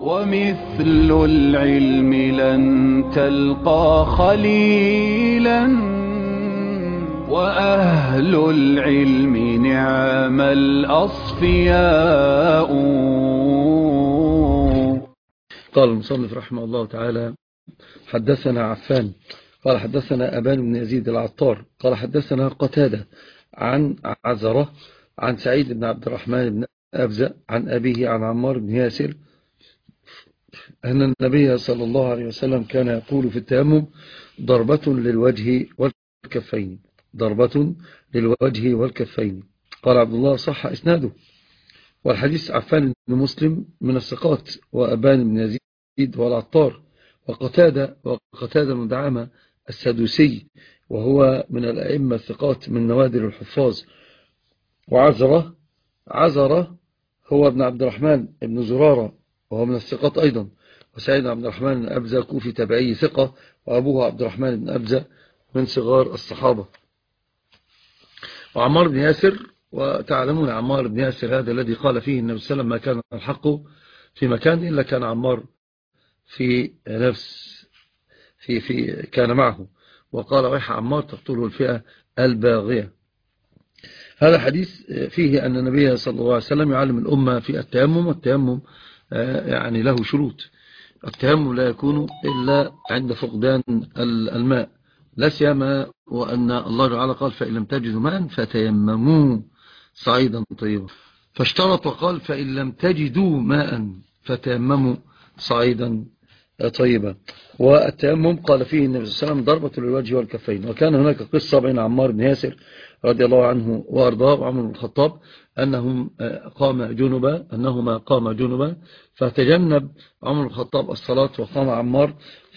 ومثل العلم لن تلقى خليلا وأهل العلم نعم الأصفياء. قال المصنف رحمه الله تعالى: حدثنا عفان قال حدثنا أبان بن يزيد العطار قال حدثنا قتادة عن عزرة عن سعيد بن عبد الرحمن بن أبزة عن أبيه عن عمار بن ياسر أن النبي صلى الله عليه وسلم كان يقول في التيمم: ضربة للوجه والكفين، ضربة للوجه والكفين. قال عبد الله: صح إسناده. والحديث عفان بن مسلم من الثقات، وأبان بن يزيد والعطار، وقتادة بن دعامة السدوسي وهو من الأئمة الثقات من نوادر الحفاظ. وعزرة هو ابن عبد الرحمن ابن زرارة وهو من الثقات أيضا. وسعيد بن عبد الرحمن بن أبزة كوفي تابعي ثقة، وأبوه عبد الرحمن بن أبزة من صغار الصحابة. وعمار بن ياسر، وتعلمون عمار بن ياسر هذا الذي قال فيه النبي صلى الله عليه وسلم: ما كان الحق في مكان إلا كان عمار في كان معه، وقال: ويح عمار تقتله الفئة الباغية. هذا الحديث فيه أن النبي صلى الله عليه وسلم يعلم الأمة في التيمم، والتيمم يعني له شروط. التيمم لا يكون إلا عند فقدان الماء، لا سيما وأن الله تعالى قال: فإن لم تجدوا ماء فتيمموا صعيدا طيبا. فاشترط وقال: فإن لم تجدوا ماء فتيمموا صعيدا طيبا. والتيمم قال فيه النبي صلى الله عليه وسلم: ضربة للوجه والكفين. وكان هناك قصة بين عمار بن ياسر رضي الله عنه وأرضاه وعمر بن الخطاب أنهما قام جنبا، فتجنب عمر بن الخطاب الصلاة وقام عمار،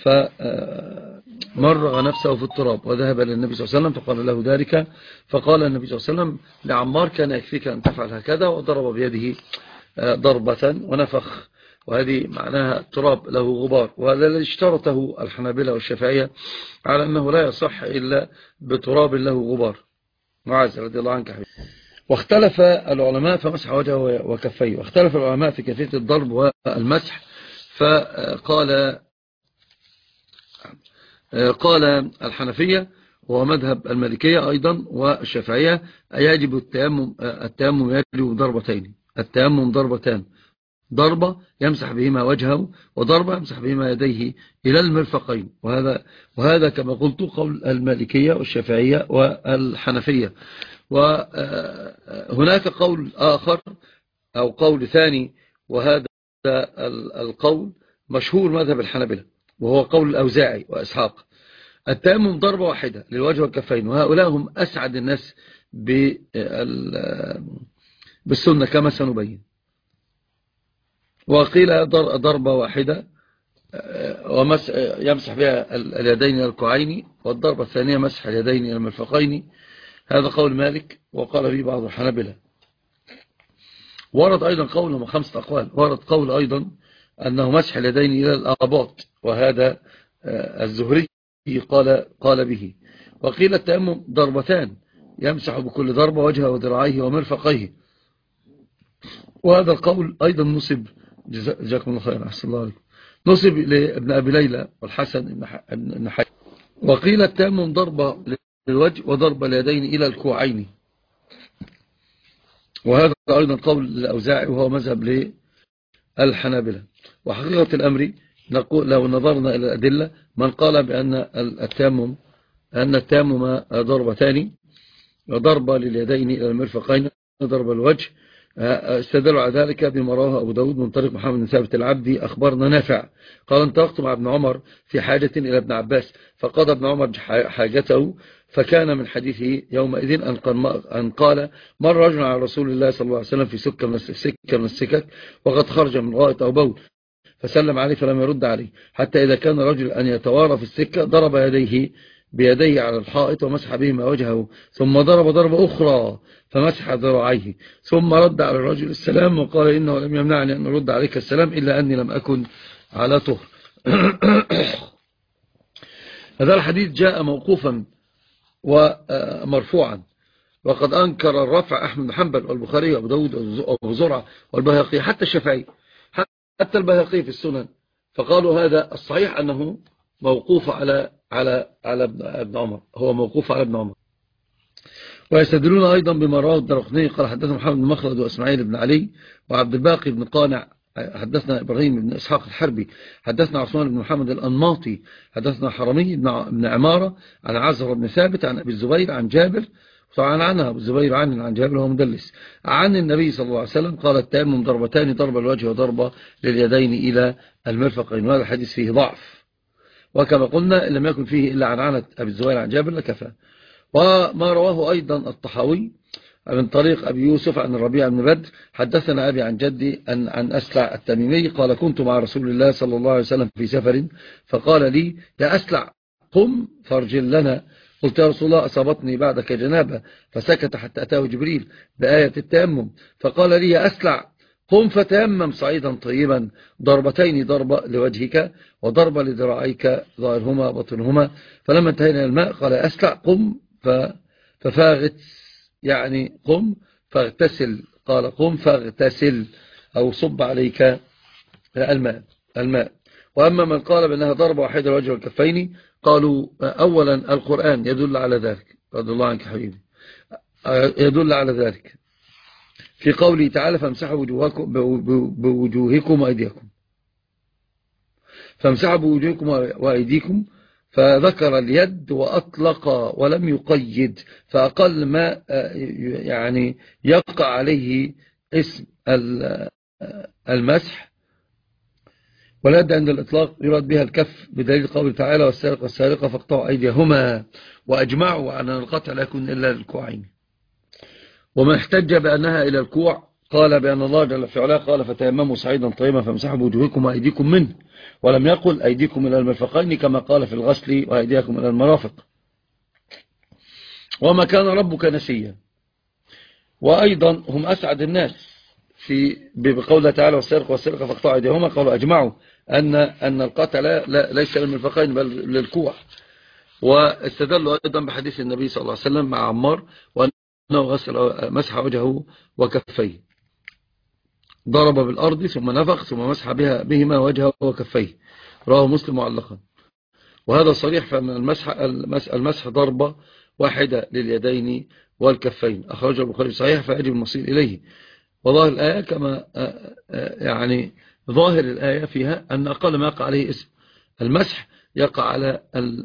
فمرغ نفسه في التراب وذهب للنبي صلى الله عليه وسلم فقال له ذلك. فقال النبي صلى الله عليه وسلم لعمار: كان يكفيك أن تفعل هكذا، وضرب بيده ضربة ونفخ، وهذه معناها التراب له غبار. وهذا الذي اشترطه الحنابلة والشافعية على أنه لا يصح إلا بتراب له غبار. معاذ رضي الله عنك حبيبي. واختلف العلماء فمسح وجهه وكفيه، واختلف العلماء في كيفية الضرب والمسح. فقال الحنفية وهو مذهب المالكية أيضا والشافعية: يجب التيمم يجب ضربتين، التيمم ضربتان، ضربة يمسح بهما وجهه، وضربة يمسح بهما يديه إلى المرفقين. وهذا كما قلت قول المالكية والشافعية والحنفية. وهناك قول آخر أو قول ثاني، وهذا القول مشهور مذهب الحنبلة، وهو قول الأوزاعي وإسحاق: التيمم ضربة واحدة للوجه والكفين. وهؤلاء هم أسعد الناس بالسنة كما سنبين. وقيل ضربة واحدة يمسح بها اليدين إلى الكوعين، والضربة الثانية مسح اليدين إلى المرفقين. هذا قول مالك، وقال به بعض الحنابلة. ورد أيضا قول من 5 أقوال، ورد قول أيضا أنه مسح اليدين إلى الآباط، وهذا الزهري قال به. وقيل التيمم ضربتان، يمسح بكل ضربة وجهه وذراعيه ومرفقيه. وهذا القول أيضا نصب، جزاكم الله خير، أحسن الله عليكم، نصب لابن أبي ليلى والحسن بن حي. وقيل التيمم ضربة للوجه وضرب اليدين إلى الكوعين، وهذا أيضا قول الأوزاعي وهو مذهب للحنابلة. وحقيقة الأمر نقول لو نظرنا إلى الأدلة، من قال بأن التيمم ضربتان، وضربة لليدين إلى المرفقين، ضرب الوجه، استدلوا على ذلك بما رواه أبو داود من طريق محمد بن ثابت العبدي أخبرنا نافع قال: انطلقت مع ابن عمر في حاجة إلى ابن عباس، فقضى ابن عمر حاجته، فكان من حديثه يومئذ أن قال: مر رجل على رسول الله صلى الله عليه وسلم في سكة من السكك، وقد خرج من غائط أو بول، فسلم عليه فلم يرد عليه، حتى إذا كان الرجل أن يتوارى في السكة ضرب بيديه على الحائط ومسح بهما وجهه، ثم ضرب ضربة أخرى فمسح ذراعيه، ثم رد على الرجل السلام وقال: إنه لم يمنعني أن أرد عليك السلام إلا أني لم أكن على طهر. هذا الحديث جاء موقوفا ومرفوعا، وقد أنكر الرفع أحمد بن حنبل والبخاري وأبو داود وأبو زرعة والبيهقي، حتى حتى البيهقي في السنن، فقالوا هذا الصحيح أنه موقوف على ابن عمر، هو موقوف على ابن عمر. ويستدلون أيضا بما رواه الدرقطني قال حدثنا محمد بن مخلد وإسماعيل بن علي وعبد الباقي بن قانع حدثنا إبراهيم بن إسحاق الحربي حدثنا عثمان بن محمد الأنماطي حدثنا حرمي بن عمارة عن عزر بن ثابت عن أبي الزبير عن جابر، طبعا عنها أبو الزبير عن جابر هو مدلس، عن النبي صلى الله عليه وسلم قال التيمم ضربتان، ضربة الوجه وضربة لليدين إلى المرفقين، وهذا الحديث فيه ضعف، وكما قلنا إن لم يكن فيه إلا عن أبي الزبير عن جابر لكفى. وما رواه أيضا الطحاوي من طريق أبي يوسف عن الربيع بن بدر حدثنا أبي عن جدي عن أسلع التميمي قال كنت مع رسول الله صلى الله عليه وسلم في سفر فقال لي يا أسلع قم فارجل لنا، قلت يا رسول الله أصابتني بعدك جنابة، فسكت حتى أتاه جبريل بآية التيمم فقال لي يا أسلع قم فتيمم صعيدا طيبا، ضربتين، ضربة لوجهك وضربة لذراعيك ظاهرهما بطنهما. فلما انتهينا الماء قال يا أسلع قم ففاغت، يعني قم فاغتسل، قال قم فاغتسل أو صب عليك الماء. وأما من قال بأنها ضربة واحدة الوجه والكفين قالوا أولا القرآن يدل على ذلك، رضي الله عنك حبيبي، يدل على ذلك في قوله تعالى فامسحوا بوجوهكم وأيديكم، فامسحوا بوجوهكم وأيديكم، فذكر اليد وأطلق ولم يقيد، فأقل ما يعني يقع عليه اسم المسح، واليد عند الإطلاق يراد بها الكف بدليل قوله تعالى والسارق والسارقة فاقطعوا أيديهما، وأجمعوا أن القطع لا يكون إلا للكوعين. ومن احتج بأنها إلى الكوع قال بأن الله جل في علاه قال فتيمموا صعيدا طيبا فامسحوا بوجوهكم وأيديكم منه، ولم يقل أيديكم إلى المرفقين كما قال في الغسل وأيديكم إلى المرافق. وما كان ربك نسيا. وأيضا هم أسعد الناس بقوله تعالى والسارق والسارقة فاقطعوا أيديهما، قالوا أجمعوا أن القطع ليس للمرفقين بل للكوع. واستدلوا أيضا بحديث النبي صلى الله عليه وسلم مع عمار وأنه مسح وجهه وكفيه، ضرب بالأرض ثم نفخ ثم مسح بهما وجهه وكفيه، رواه مسلم معلقا. وهذا صريح فأن المسح ضربة واحدة لليدين والكفين، أخرجه البخاري صحيح فيجب المصير إليه. وظاهر الآية كما يعني ظاهر الآية فيها أن أقل ما يقع عليه اسم المسح يقع على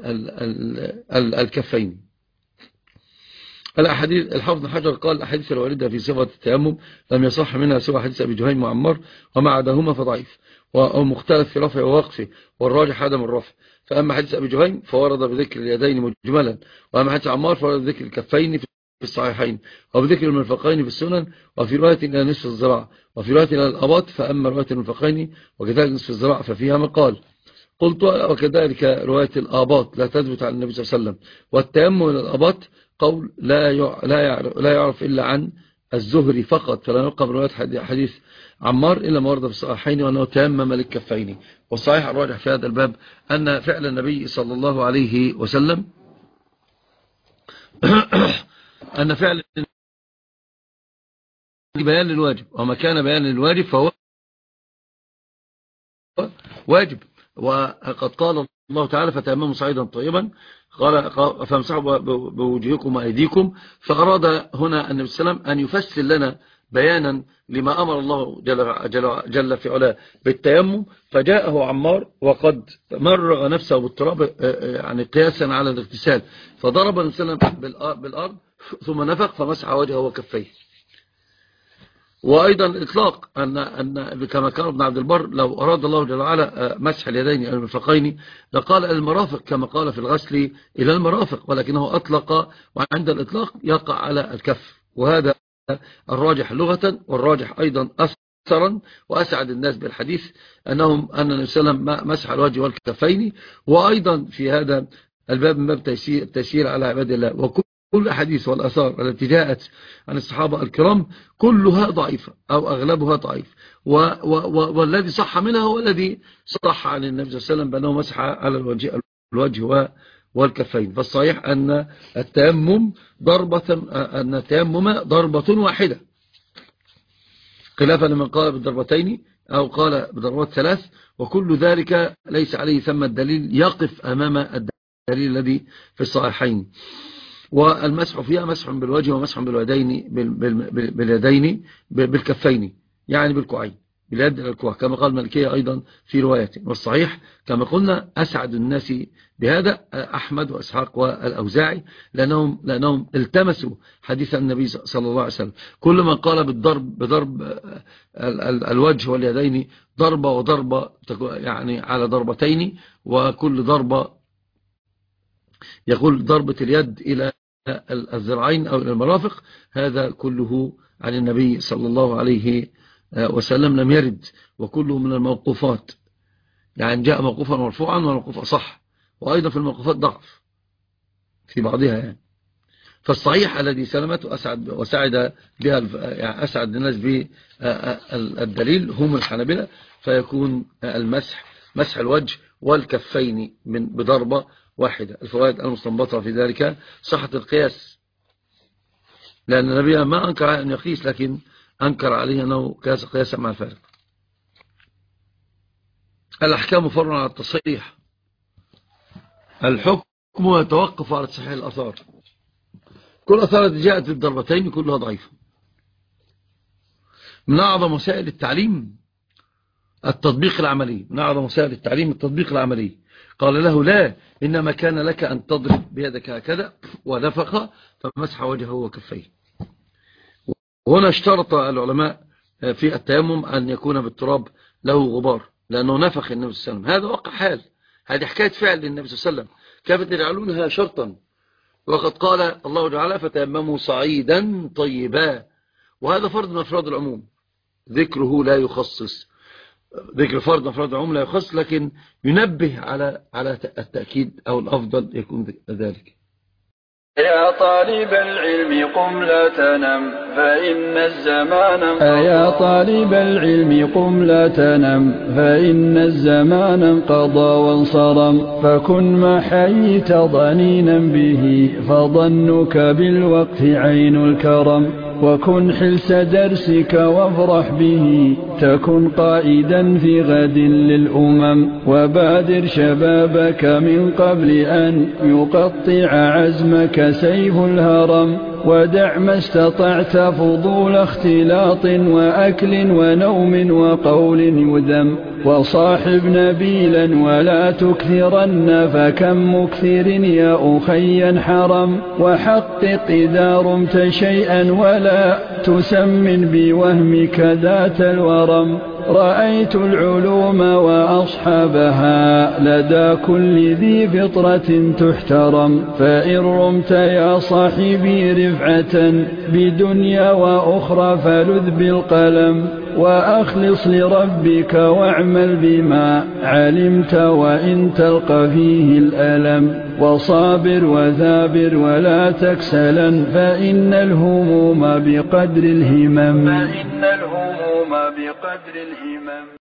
الكفين. الأحاديث الحافظ بن حجر قال الأحاديث الواردة في صفة التيمم لم يصح منها سوى حديث أبي جهيم وعمار، وما عداهما فضعيف ومختلف في رفعه ووقفه، والراجح عدم الرفع. فأما حديث أبي جهيم فورد بذكر اليدين مجملا، وأما حديث عمار فورد بذكر الكفين في الصحيحين، وبذكر المرفقين في السنن، وفي رواية إلى نصف الذراع، وفي رواية إلى الأباط. فأما رواية المرفقين وكذلك نصف الذراع ففيها مقال. قلت وكذلك رواية الآباط لا تثبت عن النبي صلى الله عليه وسلم. والتيمم إلى الآباط قول لا يعرف إلا عن الزهري فقط، فلا نلقى برواية حديث عمار إلا ما ورد في الصحيحين وأنه تيمم للكفين. والصحيح الراجح في هذا الباب أن فعل النبي صلى الله عليه وسلم أن فعل بيان للواجب، وما كان بيان للواجب فهو واجب. وقد قال الله تعالى فتيمموا صعيدا طيبا، قال فامسحوا بوجوهكم وأيديكم، فأراد هنا النبي صلى الله عليه وسلم أن يفسر لنا بيانا لما أمر الله جل في علاه بالتيمم. فجاءه عمار وقد مرغ نفسه بالتراب يعني قياسا على الاغتسال، فضرب النبي صلى الله عليه وسلم بالأرض ثم نفخ فمسح وجهه وكفيه. وأيضا الإطلاق أن كما كان ابن عبد البر لو أراد الله جل وعلا مسح اليدين إلى المرفقين لقال المرافق كما قال في الغسل إلى المرافق، ولكنه أطلق، وعند الإطلاق يقع على الكف، وهذا الراجح لغة والراجح أيضا أثرا. وأسعد الناس بالحديث أن النبي صلى الله عليه وسلم مسح الوجه والكفين. وأيضا في هذا الباب من باب تيسير على عباد الله. وكل الأحاديث والأثار التي جاءت عن الصحابة الكرام كلها ضعيفة أو أغلبها ضعيف، والذي صح منها هو الذي صح عن النبي صلى الله عليه وسلم بأنه مسح على الوجه والكفين. فالصحيح أن التيمم ضربة واحدة، خلافا لمن قال بالضربتين أو قال بضربات 3، وكل ذلك ليس عليه ثم الدليل يقف أمام الدليل الذي في الصحيحين. والمسح فيها مسح بالوجه ومسح باليدين بالكفين، يعني بالكوعين، باليد إلى الكوع، كما قال المالكية أيضا في روايته. والصحيح كما قلنا أسعد الناس بهذا أحمد وإسحاق والأوزاعي، لأنهم التمسوا حديث النبي صلى الله عليه وسلم. كل من قال بضرب الوجه واليدين ضربة وضربة، يعني على ضربتين، وكل ضربة يقول ضربة اليد إلى الذراعين أو إلى المرافق، هذا كله عن النبي صلى الله عليه وسلم لم يرد، وكله من الموقوفات، يعني جاء موقوفا مرفوعا والموقوف أصح، وأيضا في الموقوفات ضعف في بعضها يعني. فالصحيح الذي سلمت وسعد بها، يعني أسعد الناس بالدليل هم الحنابلة، فيكون المسح مسح الوجه والكفين بضربة واحدة. الفوائد المستنبطة في ذلك صحة القياس، لأن النبي ما أنكر أن يقيس، لكن أنكر عليه أنه قياسا مع الفارق. الأحكام فرع على التصحيح، الحكم يتوقف على تصحيح الأثار. كل أثار التي جاءت بالضربتين كلها ضعيفة. من أعظم وسائل التعليم التطبيق العملي، من أعظم وسائل التعليم التطبيق العملي. قال له لا، إنما كان لك أن تضرب بيدك هكذا ونفخ فمسح وجهه وكفيه. وهنا اشترط العلماء في التيمم أن يكون بالتراب له غبار، لأنه نفخ النبي صلى الله عليه وسلم. هذا واقع حال، هذه حكاية فعل للنبي صلى الله عليه وسلم، كيف تجعلونها شرطا؟ وقد قال الله تعالى فتيمموا صعيدا طيبا، وهذا فرض من أفراد العموم، ذكره لا يخصص، ذكر فرض من أفراد العموم لا يخصص، لكن ينبه على التأكيد أو الأفضل يكون ذلك. يا طالب العلم قم لا تنم فإن الزمان انقضى. يا طالب العلم قم لا تنم فإن الزمان انقضى وانصرم، فكن ما حييت ضنينا به فظنك بالوقت عين الكرم، وكن حلس درسك وافرح به تكن قائدا في غد للأمم، وبادر شبابك من قبل أن يقطع عزمك سيف الهرم، ودع ما استطعت فضول اختلاط وأكل ونوم وقول يذم، وصاحب نبيلا ولا تكثرن فكم مكثر يا أخي حرم، وحقق إذا رمت شيئا ولا تسمن بوهمك ذات الورم، رأيت العلوم وأصحابها لدى كل ذي فطرة تحترم، فإن رمت يا صاحبي رفعة بدنيا وأخرى فلذ بالقلم، وأخلص لربك واعمل بما علمت وإن تلقى فيه الألم، وصابر وثابر ولا تكسلا فإن الهموم بقدر الهمم.